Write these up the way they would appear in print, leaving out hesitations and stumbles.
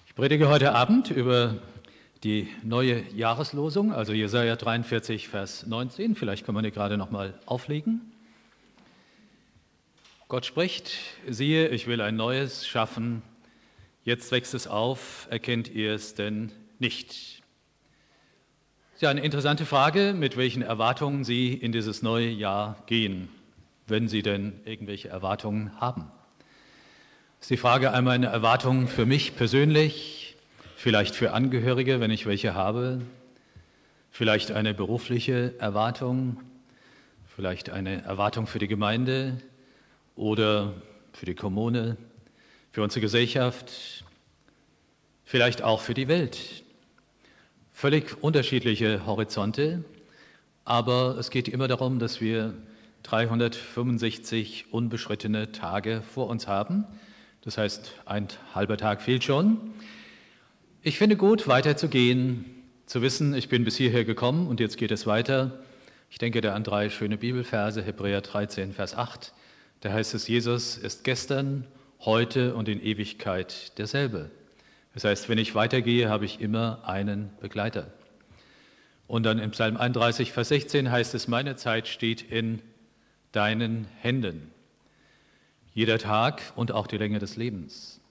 Ich predige heute Abend über die neue Jahreslosung, also Jesaja 43, Vers 19. Vielleicht kann man die gerade noch mal auflegen. Gott spricht: Siehe, ich will ein Neues schaffen. Jetzt wächst es auf, erkennt ihr es denn nicht? Ja, eine interessante Frage, mit welchen Erwartungen Sie in dieses neue Jahr gehen, wenn Sie denn irgendwelche Erwartungen haben. Das ist die Frage einmal eine Erwartung für mich persönlich, vielleicht für Angehörige, wenn ich welche habe, vielleicht eine berufliche Erwartung, vielleicht eine Erwartung für die Gemeinde oder für die Kommune, für unsere Gesellschaft, vielleicht auch für die Welt. Völlig unterschiedliche Horizonte, aber es geht immer darum, dass wir 365 unbeschrittene Tage vor uns haben. Das heißt, ein halber Tag fehlt schon. Ich finde gut, weiterzugehen, zu wissen, ich bin bis hierher gekommen und jetzt geht es weiter. Ich denke da an 3 schöne Bibelverse, Hebräer 13, Vers 8. Da heißt es, Jesus ist gestern, heute und in Ewigkeit derselbe. Das heißt, wenn ich weitergehe, habe ich immer einen Begleiter. Und dann im Psalm 31, Vers 16 heißt es, meine Zeit steht in deinen Händen. Jeder Tag und auch die Länge des Lebens.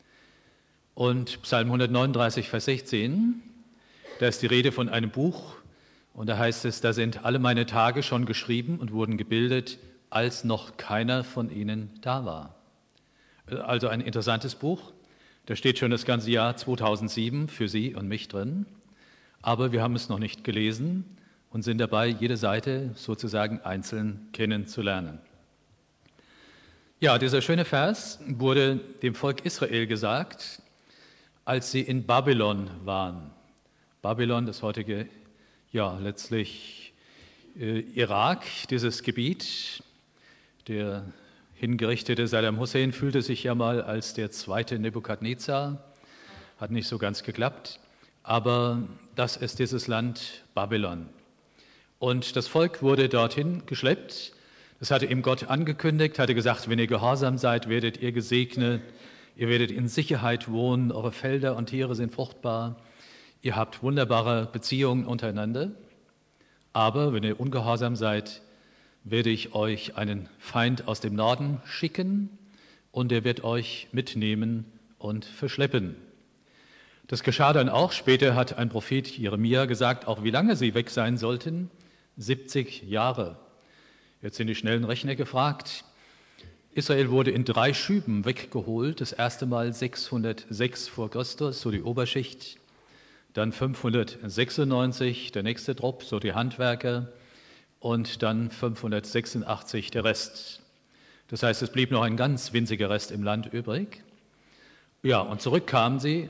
Und Psalm 139, Vers 16, da ist die Rede von einem Buch und da heißt es, da sind alle meine Tage schon geschrieben und wurden gebildet, als noch keiner von ihnen da war. Also ein interessantes Buch. Da steht schon das ganze Jahr 2007 für Sie und mich drin, aber wir haben es noch nicht gelesen und sind dabei, jede Seite sozusagen einzeln kennenzulernen. Ja, dieser schöne Vers wurde dem Volk Israel gesagt, als sie in Babylon waren. Babylon, das heutige, ja, letztlich Irak, dieses Gebiet. Der hingerichtete Saddam Hussein fühlte sich ja mal als der zweite Nebukadnezar, hat nicht so ganz geklappt, aber das ist dieses Land Babylon. Und das Volk wurde dorthin geschleppt. Das hatte ihm Gott angekündigt, hatte gesagt, wenn ihr gehorsam seid, werdet ihr gesegnet, ihr werdet in Sicherheit wohnen, eure Felder und Tiere sind fruchtbar, ihr habt wunderbare Beziehungen untereinander. Aber wenn ihr ungehorsam seid, werde ich euch einen Feind aus dem Norden schicken und er wird euch mitnehmen und verschleppen. Das geschah dann auch. Später hat ein Prophet Jeremia gesagt, auch wie lange sie weg sein sollten, 70 Jahre. Jetzt sind die schnellen Rechner gefragt. Israel wurde in 3 Schüben weggeholt. Das erste Mal 606 vor Christus, so die Oberschicht. Dann 596 der nächste Trupp, so die Handwerker. Und dann 586 der Rest. Das heißt, es blieb noch ein ganz winziger Rest im Land übrig. Ja, und zurück kamen sie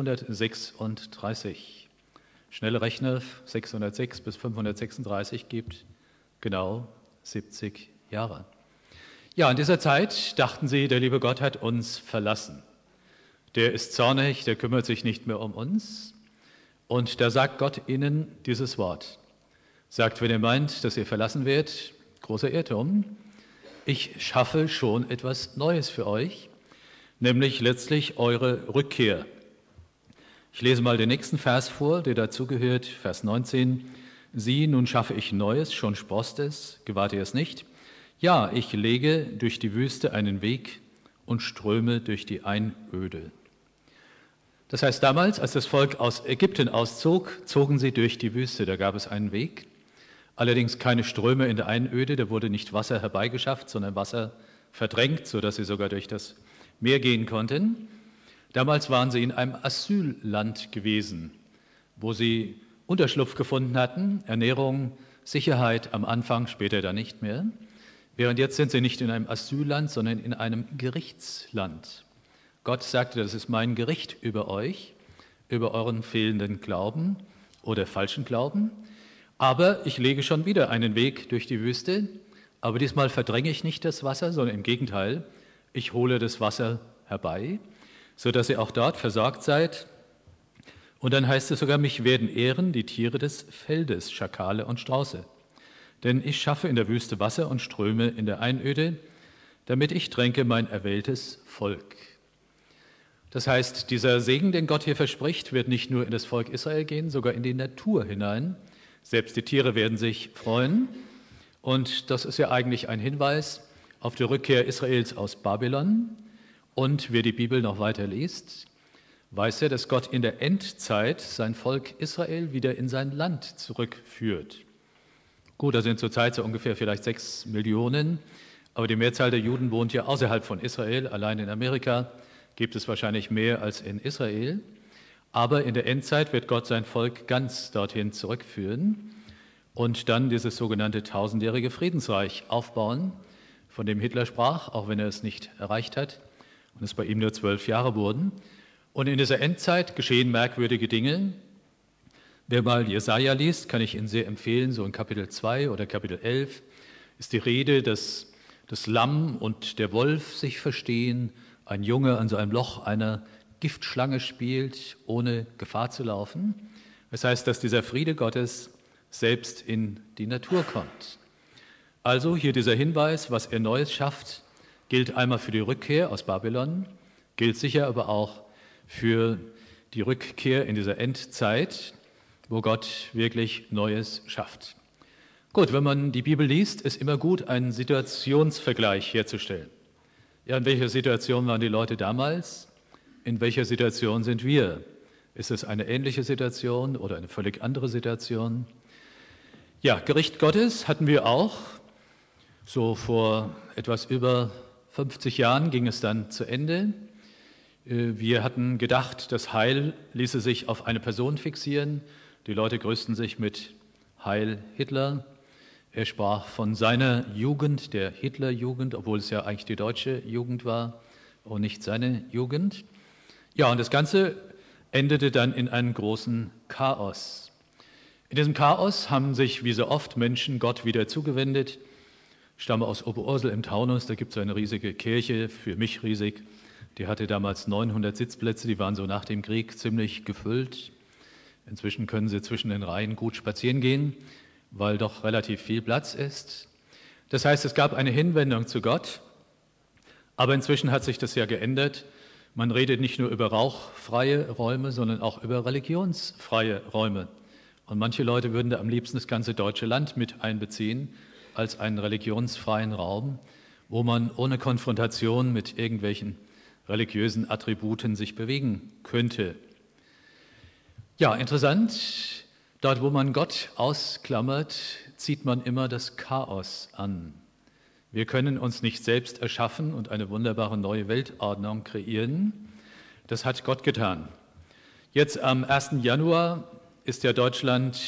536. Schnelle Rechner, 606 bis 536 gibt genau 70 Jahre. Ja, in dieser Zeit dachten sie, der liebe Gott hat uns verlassen. Der ist zornig, der kümmert sich nicht mehr um uns. Und da sagt Gott ihnen dieses Wort. Sagt, wenn ihr meint, dass ihr verlassen werdet, großer Irrtum, ich schaffe schon etwas Neues für euch, nämlich letztlich eure Rückkehr. Ich lese mal den nächsten Vers vor, der dazugehört, Vers 19. Sieh, nun schaffe ich Neues, schon sproßt es, gewahrt ihr es nicht? Ja, ich lege durch die Wüste einen Weg und ströme durch die Einöde. Das heißt, damals, als das Volk aus Ägypten auszog, zogen sie durch die Wüste, da gab es einen Weg. Allerdings keine Ströme in der Einöde, da wurde nicht Wasser herbeigeschafft, sondern Wasser verdrängt, sodass sie sogar durch das Meer gehen konnten. Damals waren sie in einem Asylland gewesen, wo sie Unterschlupf gefunden hatten, Ernährung, Sicherheit am Anfang, später dann nicht mehr. Während jetzt sind sie nicht in einem Asylland, sondern in einem Gerichtsland. Gott sagte, das ist mein Gericht über euch, über euren fehlenden Glauben oder falschen Glauben. Aber ich lege schon wieder einen Weg durch die Wüste, aber diesmal verdränge ich nicht das Wasser, sondern im Gegenteil, ich hole das Wasser herbei, sodass ihr auch dort versorgt seid. Und dann heißt es sogar, mich werden ehren die Tiere des Feldes, Schakale und Strauße. Denn ich schaffe in der Wüste Wasser und Ströme in der Einöde, damit ich tränke mein erwähltes Volk. Das heißt, dieser Segen, den Gott hier verspricht, wird nicht nur in das Volk Israel gehen, sogar in die Natur hinein. Selbst die Tiere werden sich freuen. Und das ist ja eigentlich ein Hinweis auf die Rückkehr Israels aus Babylon. Und wer die Bibel noch weiter liest, weiß ja, dass Gott in der Endzeit sein Volk Israel wieder in sein Land zurückführt. Gut, da sind zurzeit so ungefähr vielleicht 6 Millionen, aber die Mehrzahl der Juden wohnt ja außerhalb von Israel. Allein in Amerika gibt es wahrscheinlich mehr als in Israel. Aber in der Endzeit wird Gott sein Volk ganz dorthin zurückführen und dann dieses sogenannte tausendjährige Friedensreich aufbauen, von dem Hitler sprach, auch wenn er es nicht erreicht hat und es bei ihm nur 12 Jahre wurden. Und in dieser Endzeit geschehen merkwürdige Dinge. Wer mal Jesaja liest, kann ich Ihnen sehr empfehlen, so in Kapitel 2 oder Kapitel 11 ist die Rede, dass das Lamm und der Wolf sich verstehen, ein Junge an so einem Loch einer Giftschlange spielt, ohne Gefahr zu laufen. Das heißt, dass dieser Friede Gottes selbst in die Natur kommt. Also hier dieser Hinweis, was er Neues schafft, gilt einmal für die Rückkehr aus Babylon, gilt sicher aber auch für die Rückkehr in dieser Endzeit, wo Gott wirklich Neues schafft. Gut, wenn man die Bibel liest, ist immer gut, einen Situationsvergleich herzustellen. Ja, in welcher Situation waren die Leute damals? In welcher Situation sind wir? Ist es eine ähnliche Situation oder eine völlig andere Situation? Ja, Gericht Gottes hatten wir auch. So vor etwas über 50 Jahren ging es dann zu Ende. Wir hatten gedacht, das Heil ließe sich auf eine Person fixieren. Die Leute grüßten sich mit Heil Hitler. Er sprach von seiner Jugend, der Hitlerjugend, obwohl es ja eigentlich die deutsche Jugend war und nicht seine Jugend. Ja, und das Ganze endete dann in einem großen Chaos. In diesem Chaos haben sich wie so oft Menschen Gott wieder zugewendet. Ich stamme aus Oberursel im Taunus, da gibt es eine riesige Kirche, für mich riesig. Die hatte damals 900 Sitzplätze, die waren so nach dem Krieg ziemlich gefüllt. Inzwischen können Sie zwischen den Reihen gut spazieren gehen, weil doch relativ viel Platz ist. Das heißt, es gab eine Hinwendung zu Gott, aber inzwischen hat sich das ja geändert. Man redet nicht nur über rauchfreie Räume, sondern auch über religionsfreie Räume. Und manche Leute würden da am liebsten das ganze deutsche Land mit einbeziehen als einen religionsfreien Raum, wo man ohne Konfrontation mit irgendwelchen religiösen Attributen sich bewegen könnte. Ja, interessant. Dort, wo man Gott ausklammert, zieht man immer das Chaos an. Wir können uns nicht selbst erschaffen und eine wunderbare neue Weltordnung kreieren. Das hat Gott getan. Jetzt am 1. Januar ist ja Deutschland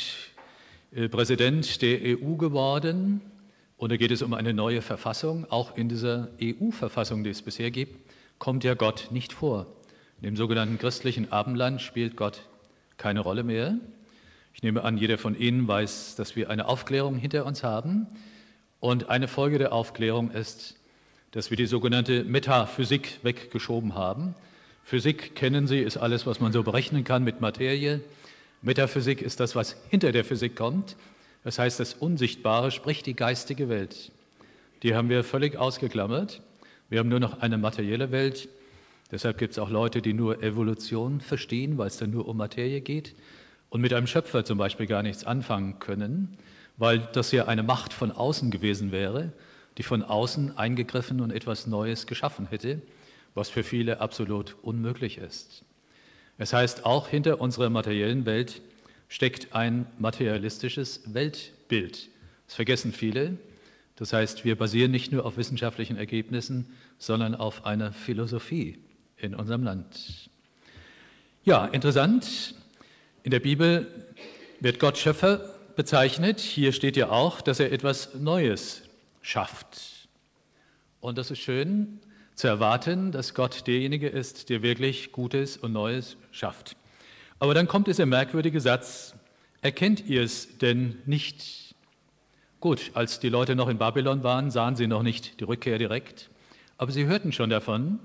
Präsident der EU geworden. Und da geht es um eine neue Verfassung. Auch in dieser EU-Verfassung, die es bisher gibt, kommt ja Gott nicht vor. In dem sogenannten christlichen Abendland spielt Gott keine Rolle mehr. Ich nehme an, jeder von Ihnen weiß, dass wir eine Aufklärung hinter uns haben. Und eine Folge der Aufklärung ist, dass wir die sogenannte Metaphysik weggeschoben haben. Physik, kennen Sie, ist alles, was man so berechnen kann mit Materie. Metaphysik ist das, was hinter der Physik kommt. Das heißt, das Unsichtbare, sprich die geistige Welt. Die haben wir völlig ausgeklammert. Wir haben nur noch eine materielle Welt. Deshalb gibt es auch Leute, die nur Evolution verstehen, weil es dann nur um Materie geht und mit einem Schöpfer zum Beispiel gar nichts anfangen können, weil das ja eine Macht von außen gewesen wäre, die von außen eingegriffen und etwas Neues geschaffen hätte, was für viele absolut unmöglich ist. Es heißt, auch hinter unserer materiellen Welt steckt ein materialistisches Weltbild. Das vergessen viele. Das heißt, wir basieren nicht nur auf wissenschaftlichen Ergebnissen, sondern auf einer Philosophie in unserem Land. Ja, interessant. In der Bibel wird Gott Schöpfer bezeichnet. Hier steht ja auch, dass er etwas Neues schafft. Und das ist schön zu erwarten, dass Gott derjenige ist, der wirklich Gutes und Neues schafft. Aber dann kommt dieser merkwürdige Satz, erkennt ihr es denn nicht? Gut, als die Leute noch in Babylon waren, sahen sie noch nicht die Rückkehr direkt, aber sie hörten schon davon.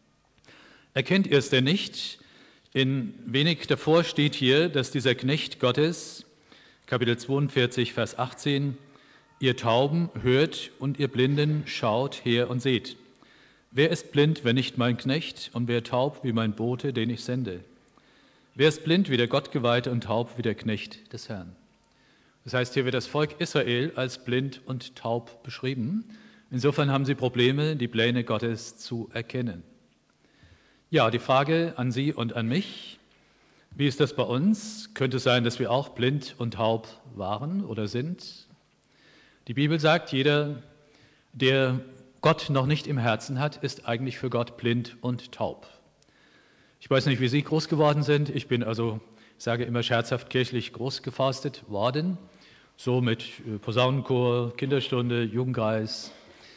Erkennt ihr es denn nicht? In wenig davor steht hier, dass dieser Knecht Gottes, Kapitel 42, Vers 18, ihr Tauben hört und ihr Blinden schaut her und seht. Wer ist blind, wenn nicht mein Knecht, und wer taub wie mein Bote, den ich sende? Wer ist blind wie der Gottgeweihte und taub wie der Knecht des Herrn? Das heißt, hier wird das Volk Israel als blind und taub beschrieben. Insofern haben sie Probleme, die Pläne Gottes zu erkennen. Ja, die Frage an Sie und an mich: Wie ist das bei uns? Könnte es sein, dass wir auch blind und taub waren oder sind? Die Bibel sagt, jeder, der Gott noch nicht im Herzen hat, ist eigentlich für Gott blind und taub. Ich weiß nicht, wie Sie groß geworden sind. Ich bin also, ich sage immer scherzhaft, kirchlich großgeforstet worden. So mit Posaunenchor, Kinderstunde, Jugendkreis,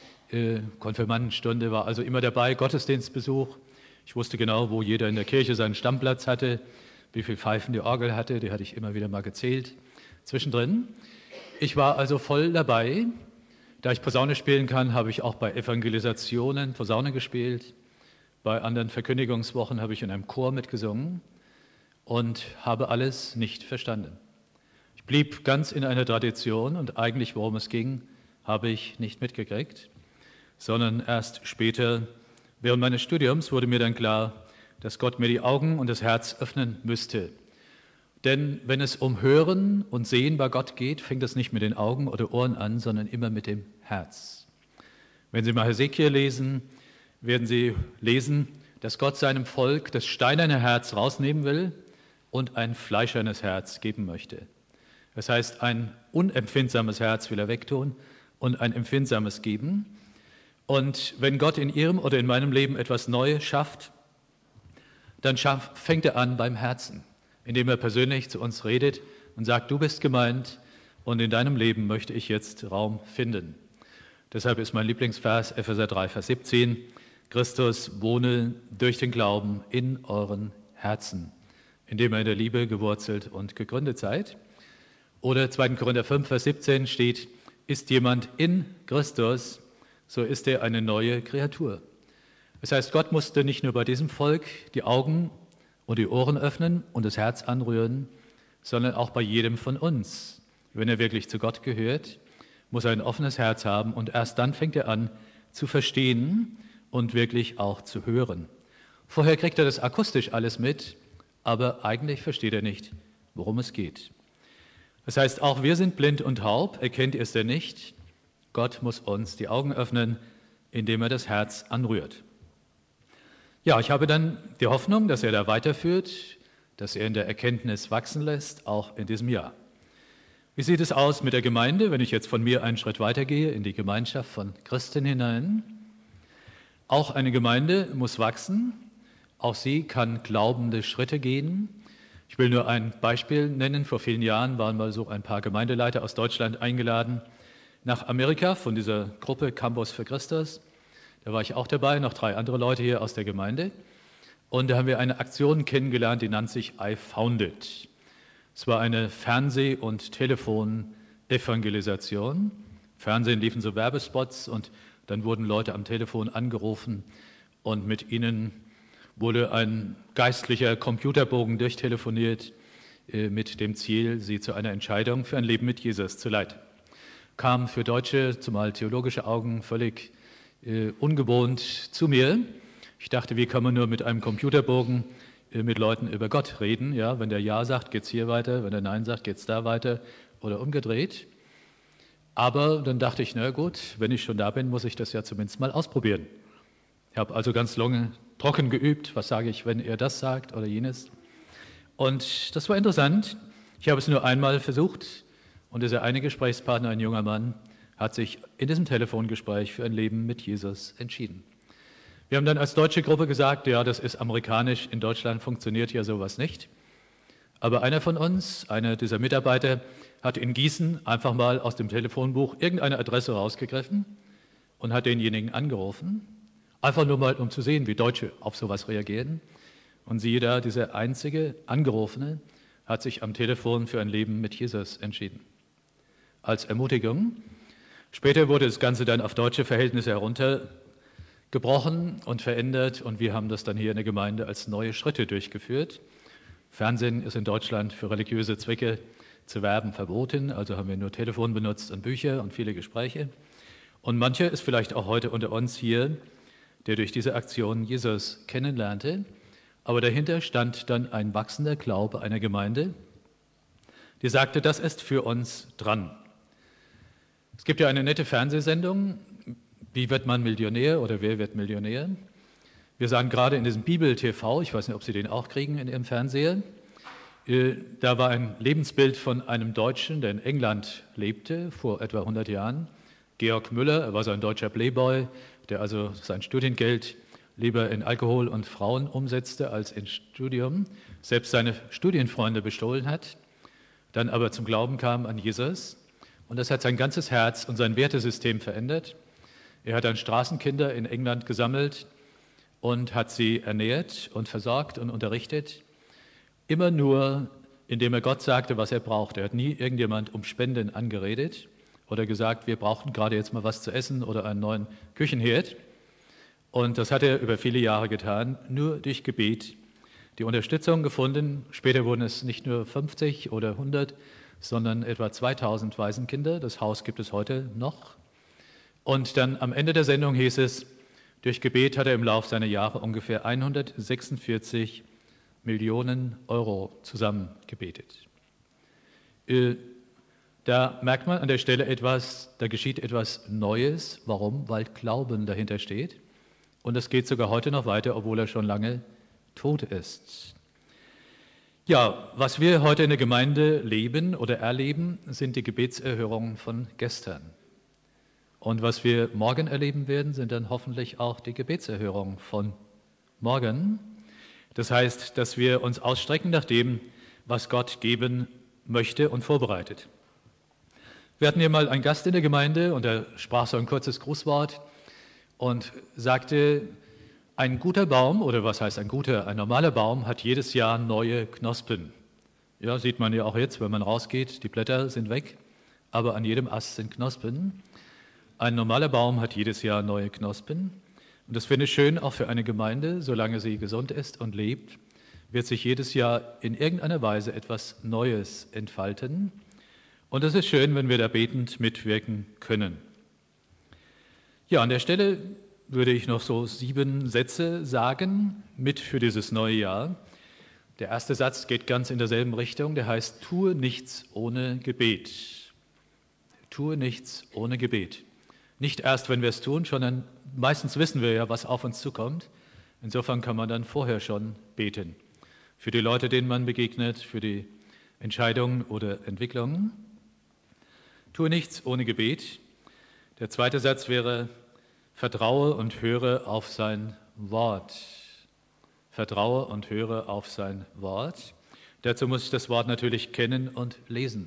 Konfirmandenstunde, war also immer dabei, Gottesdienstbesuch. Ich wusste genau, wo jeder in der Kirche seinen Stammplatz hatte, wie viel Pfeifen die Orgel hatte, die hatte ich immer wieder mal gezählt zwischendrin. Ich war also voll dabei. Da ich Posaune spielen kann, habe ich auch bei Evangelisationen Posaune gespielt. Bei anderen Verkündigungswochen habe ich in einem Chor mitgesungen und habe alles nicht verstanden. Ich blieb ganz in einer Tradition und eigentlich, worum es ging, habe ich nicht mitgekriegt, sondern erst später, während meines Studiums, wurde mir dann klar, dass Gott mir die Augen und das Herz öffnen müsste. Denn wenn es um Hören und Sehen bei Gott geht, fängt es nicht mit den Augen oder Ohren an, sondern immer mit dem Herz. Wenn Sie mal Hesekiel lesen, werden Sie lesen, dass Gott seinem Volk das steinerne Herz rausnehmen will und ein fleischernes Herz geben möchte. Das heißt, ein unempfindsames Herz will er wegtun und ein empfindsames geben. Und wenn Gott in Ihrem oder in meinem Leben etwas Neues schafft, dann fängt er an beim Herzen, indem er persönlich zu uns redet und sagt, du bist gemeint und in deinem Leben möchte ich jetzt Raum finden. Deshalb ist mein Lieblingsvers Epheser 3, Vers 17, Christus wohne durch den Glauben in euren Herzen, indem ihr in der Liebe gewurzelt und gegründet seid. Oder 2. Korinther 5, Vers 17 steht, ist jemand in Christus, so ist er eine neue Kreatur. Das heißt, Gott musste nicht nur bei diesem Volk die Augen und die Ohren öffnen und das Herz anrühren, sondern auch bei jedem von uns. Wenn er wirklich zu Gott gehört, muss er ein offenes Herz haben und erst dann fängt er an zu verstehen und wirklich auch zu hören. Vorher kriegt er das akustisch alles mit, aber eigentlich versteht er nicht, worum es geht. Das heißt, auch wir sind blind und taub, erkennt ihr es denn nicht? Gott muss uns die Augen öffnen, indem er das Herz anrührt. Ja, ich habe dann die Hoffnung, dass er da weiterführt, dass er in der Erkenntnis wachsen lässt, auch in diesem Jahr. Wie sieht es aus mit der Gemeinde, wenn ich jetzt von mir einen Schritt weitergehe in die Gemeinschaft von Christen hinein? Auch eine Gemeinde muss wachsen, auch sie kann glaubende Schritte gehen. Ich will nur ein Beispiel nennen. Vor vielen Jahren waren mal so ein paar Gemeindeleiter aus Deutschland eingeladen nach Amerika von dieser Gruppe Campus für Christus. Da war ich auch dabei, noch 3 andere Leute hier aus der Gemeinde. Und da haben wir eine Aktion kennengelernt, die nannte sich I Found It. Es war eine Fernseh- und Telefon-Evangelisation. Fernsehen liefen so Werbespots und dann wurden Leute am Telefon angerufen und mit ihnen wurde ein geistlicher Computerbogen durchtelefoniert mit dem Ziel, sie zu einer Entscheidung für ein Leben mit Jesus zu leiten. Kam für Deutsche, zumal theologische Augen, völlig ungewohnt zu mir. Ich dachte, wie kann man nur mit einem Computerbogen mit Leuten über Gott reden? Ja, wenn der Ja sagt, geht es hier weiter, wenn der Nein sagt, geht es da weiter oder umgedreht. Aber dann dachte ich, na gut, wenn ich schon da bin, muss ich das ja zumindest mal ausprobieren. Ich habe also ganz lange trocken geübt, was sage ich, wenn er das sagt oder jenes. Und das war interessant. Ich habe es nur einmal versucht und dieser eine Gesprächspartner, ein junger Mann, hat sich in diesem Telefongespräch für ein Leben mit Jesus entschieden. Wir haben dann als deutsche Gruppe gesagt, ja, das ist amerikanisch, in Deutschland funktioniert ja sowas nicht. Aber einer von uns, einer dieser Mitarbeiter, hat in Gießen einfach mal aus dem Telefonbuch irgendeine Adresse rausgegriffen und hat denjenigen angerufen, einfach nur mal, um zu sehen, wie Deutsche auf sowas reagieren. Und siehe da, dieser einzige Angerufene hat sich am Telefon für ein Leben mit Jesus entschieden. Als Ermutigung. Später wurde das Ganze dann auf deutsche Verhältnisse heruntergebrochen und verändert und wir haben das dann hier in der Gemeinde als neue Schritte durchgeführt. Fernsehen ist in Deutschland für religiöse Zwecke zu werben verboten, also haben wir nur Telefon benutzt und Bücher und viele Gespräche. Und mancher ist vielleicht auch heute unter uns hier, der durch diese Aktion Jesus kennenlernte. Aber dahinter stand dann ein wachsender Glaube einer Gemeinde, die sagte, das ist für uns dran. Es gibt ja eine nette Fernsehsendung, wie wird man Millionär oder wer wird Millionär? Wir sahen gerade in diesem Bibel-TV, ich weiß nicht, ob Sie den auch kriegen in Ihrem Fernseher, da war ein Lebensbild von einem Deutschen, der in England lebte, vor etwa 100 Jahren. Georg Müller, er war so ein deutscher Playboy, der also sein Studiengeld lieber in Alkohol und Frauen umsetzte als ins Studium, selbst seine Studienfreunde bestohlen hat, dann aber zum Glauben kam an Jesus. Und das hat sein ganzes Herz und sein Wertesystem verändert. Er hat dann Straßenkinder in England gesammelt und hat sie ernährt und versorgt und unterrichtet. Immer nur, indem er Gott sagte, was er braucht. Er hat nie irgendjemand um Spenden angeredet oder gesagt, wir brauchen gerade jetzt mal was zu essen oder einen neuen Küchenherd. Und das hat er über viele Jahre getan, nur durch Gebet. Die Unterstützung gefunden. Später wurden es nicht nur 50 oder 100, sondern etwa 2000 Waisenkinder. Das Haus gibt es heute noch. Und dann am Ende der Sendung hieß es, durch Gebet hat er im Laufe seiner Jahre ungefähr 146 Millionen Euro zusammengebetet. Da merkt man an der Stelle etwas, da geschieht etwas Neues. Warum? Weil Glauben dahinter steht. Und es geht sogar heute noch weiter, obwohl er schon lange tot ist. Ja, was wir heute in der Gemeinde leben oder erleben, sind die Gebetserhörungen von gestern. Und was wir morgen erleben werden, sind dann hoffentlich auch die Gebetserhörungen von morgen. Das heißt, dass wir uns ausstrecken nach dem, was Gott geben möchte und vorbereitet. Wir hatten hier mal einen Gast in der Gemeinde und er sprach so ein kurzes Grußwort und sagte, ein guter Baum, oder was heißt ein guter, ein normaler Baum hat jedes Jahr neue Knospen. Ja, sieht man ja auch jetzt, wenn man rausgeht, die Blätter sind weg, aber an jedem Ast sind Knospen. Ein normaler Baum hat jedes Jahr neue Knospen. Und das finde ich schön, auch für eine Gemeinde, solange sie gesund ist und lebt, wird sich jedes Jahr in irgendeiner Weise etwas Neues entfalten. Und es ist schön, wenn wir da betend mitwirken können. Ja, an der Stelle würde ich noch so 7 Sätze sagen, mit für dieses neue Jahr. Der erste Satz geht ganz in derselben Richtung, der heißt, tue nichts ohne Gebet. Tue nichts ohne Gebet. Nicht erst, wenn wir es tun, sondern meistens wissen wir ja, was auf uns zukommt. Insofern kann man dann vorher schon beten. Für die Leute, denen man begegnet, für die Entscheidungen oder Entwicklungen. Tue nichts ohne Gebet. Der zweite Satz wäre, vertraue und höre auf sein Wort. Vertraue und höre auf sein Wort. Dazu muss ich das Wort natürlich kennen und lesen.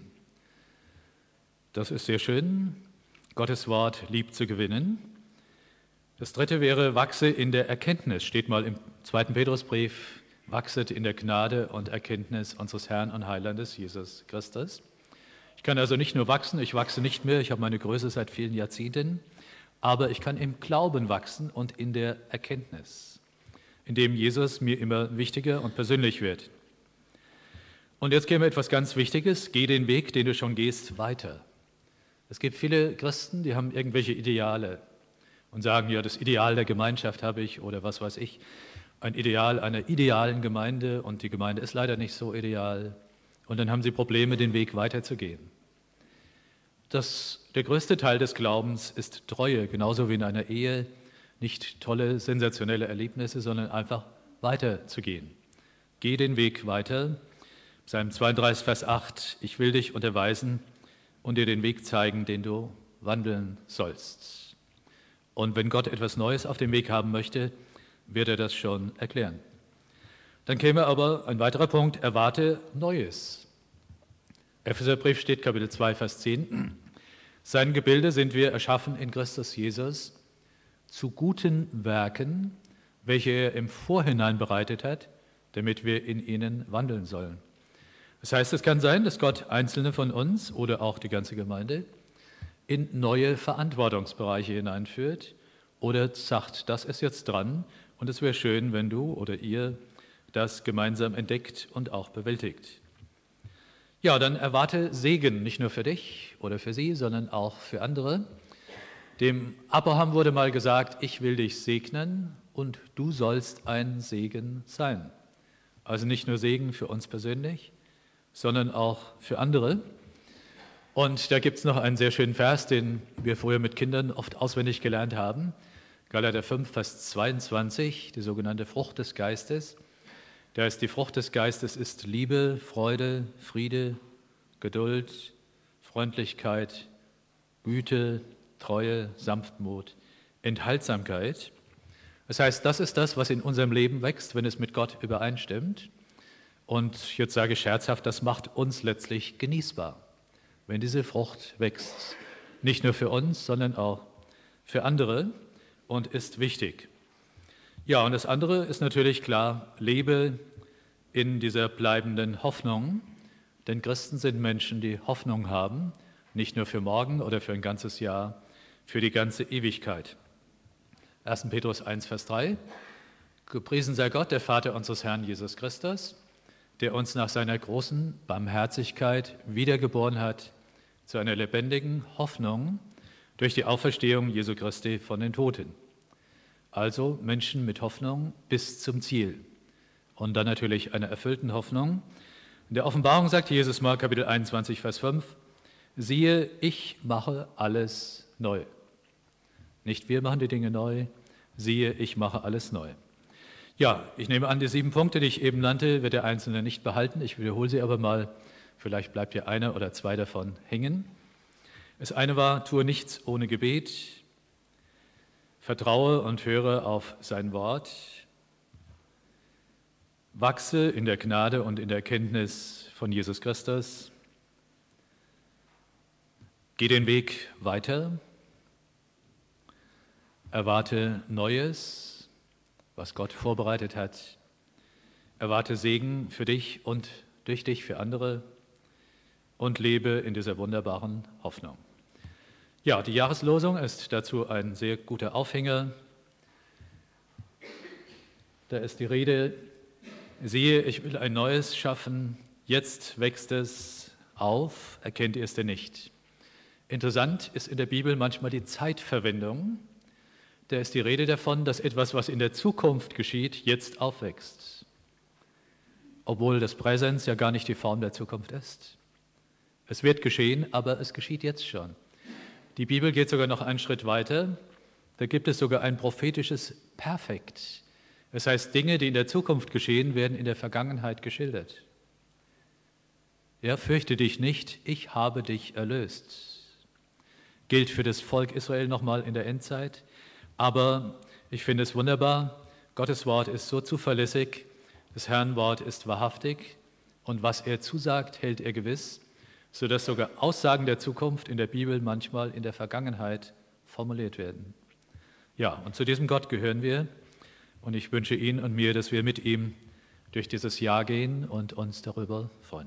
Das ist sehr schön. Gottes Wort lieb zu gewinnen. Das dritte wäre, wachse in der Erkenntnis. Steht mal im 2. Petrusbrief, wachset in der Gnade und Erkenntnis unseres Herrn und Heilandes Jesus Christus. Ich kann also nicht nur wachsen, ich wachse nicht mehr, ich habe meine Größe seit vielen Jahrzehnten, aber ich kann im Glauben wachsen und in der Erkenntnis, indem Jesus mir immer wichtiger und persönlich wird. Und jetzt käme etwas ganz Wichtiges, geh den Weg, den du schon gehst, weiter. Es gibt viele Christen, die haben irgendwelche Ideale und sagen, ja, das Ideal der Gemeinschaft habe ich oder was weiß ich, ein Ideal einer idealen Gemeinde und die Gemeinde ist leider nicht so ideal. Und dann haben sie Probleme, den Weg weiterzugehen. Der größte Teil des Glaubens ist Treue, genauso wie in einer Ehe, nicht tolle, sensationelle Erlebnisse, sondern einfach weiterzugehen. Geh den Weg weiter. Psalm 32, Vers 8, ich will dich unterweisen und dir den Weg zeigen, den du wandeln sollst. Und wenn Gott etwas Neues auf dem Weg haben möchte, wird er das schon erklären. Dann käme aber ein weiterer Punkt, erwarte Neues. Epheserbrief steht, Kapitel 2, Vers 10. Sein Gebilde sind wir erschaffen in Christus Jesus zu guten Werken, welche er im Vorhinein bereitet hat, damit wir in ihnen wandeln sollen. Das heißt, es kann sein, dass Gott Einzelne von uns oder auch die ganze Gemeinde in neue Verantwortungsbereiche hineinführt oder sagt, das ist jetzt dran und es wäre schön, wenn du oder ihr das gemeinsam entdeckt und auch bewältigt. Ja, dann erwarte Segen, nicht nur für dich oder für sie, sondern auch für andere. Dem Abraham wurde mal gesagt, ich will dich segnen und du sollst ein Segen sein. Also nicht nur Segen für uns persönlich, sondern auch für andere. Und da gibt es noch einen sehr schönen Vers, den wir früher mit Kindern oft auswendig gelernt haben. Galater 5, Vers 22, die sogenannte Frucht des Geistes. Da ist die Frucht des Geistes ist Liebe, Freude, Friede, Geduld, Freundlichkeit, Güte, Treue, Sanftmut, Enthaltsamkeit. Das heißt, das ist das, was in unserem Leben wächst, wenn es mit Gott übereinstimmt. Und jetzt sage ich scherzhaft, das macht uns letztlich genießbar, wenn diese Frucht wächst. Nicht nur für uns, sondern auch für andere und ist wichtig. Ja, und das andere ist natürlich klar, lebe in dieser bleibenden Hoffnung. Denn Christen sind Menschen, die Hoffnung haben, nicht nur für morgen oder für ein ganzes Jahr, für die ganze Ewigkeit. 1. Petrus 1, Vers 3. Gepriesen sei Gott, der Vater unseres Herrn Jesus Christus, der uns nach seiner großen Barmherzigkeit wiedergeboren hat zu einer lebendigen Hoffnung durch die Auferstehung Jesu Christi von den Toten. Also Menschen mit Hoffnung bis zum Ziel. Und dann natürlich einer erfüllten Hoffnung. In der Offenbarung sagt Jesus mal, Kapitel 21, Vers 5, siehe, ich mache alles neu. Nicht wir machen die Dinge neu, siehe, ich mache alles neu. Ja, ich nehme an, die 7 Punkte, die ich eben nannte, wird der Einzelne nicht behalten. Ich wiederhole sie aber mal, vielleicht bleibt ja einer oder 2 davon hängen. Das eine war, tue nichts ohne Gebet, vertraue und höre auf sein Wort, wachse in der Gnade und in der Erkenntnis von Jesus Christus, geh den Weg weiter, erwarte Neues, was Gott vorbereitet hat, erwarte Segen für dich und durch dich für andere und lebe in dieser wunderbaren Hoffnung. Ja, die Jahreslosung ist dazu ein sehr guter Aufhänger. Da ist die Rede, siehe, ich will ein Neues schaffen, jetzt wächst es auf, erkennt ihr es denn nicht? Interessant ist in der Bibel manchmal die Zeitverwendung. Da ist die Rede davon, dass etwas, was in der Zukunft geschieht, jetzt aufwächst. Obwohl das Präsens ja gar nicht die Form der Zukunft ist. Es wird geschehen, aber es geschieht jetzt schon. Die Bibel geht sogar noch einen Schritt weiter. Da gibt es sogar ein prophetisches Perfekt. Das heißt, Dinge, die in der Zukunft geschehen, werden in der Vergangenheit geschildert. Ja, fürchte dich nicht, ich habe dich erlöst. Gilt für das Volk Israel nochmal in der Endzeit. Aber ich finde es wunderbar, Gottes Wort ist so zuverlässig, das Herrn Wort ist wahrhaftig und was er zusagt, hält er gewiss, sodass sogar Aussagen der Zukunft in der Bibel manchmal in der Vergangenheit formuliert werden. Ja, und zu diesem Gott gehören wir und ich wünsche Ihnen und mir, dass wir mit ihm durch dieses Jahr gehen und uns darüber freuen.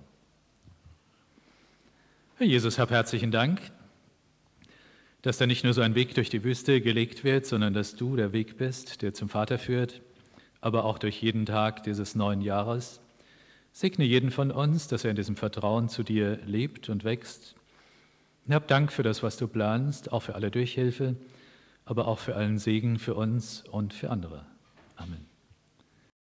Herr Jesus, hab herzlichen Dank, dass da nicht nur so ein Weg durch die Wüste gelegt wird, sondern dass du der Weg bist, der zum Vater führt, aber auch durch jeden Tag dieses neuen Jahres. Segne jeden von uns, dass er in diesem Vertrauen zu dir lebt und wächst. Und hab Dank für das, was du planst, auch für alle Durchhilfe, aber auch für allen Segen für uns und für andere. Amen.